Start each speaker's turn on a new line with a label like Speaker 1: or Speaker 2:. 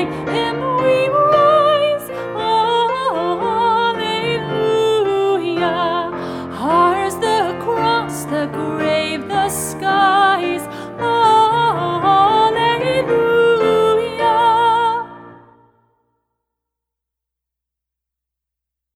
Speaker 1: beside him we rise. Alleluia. Ours the cross, the grave, the sky.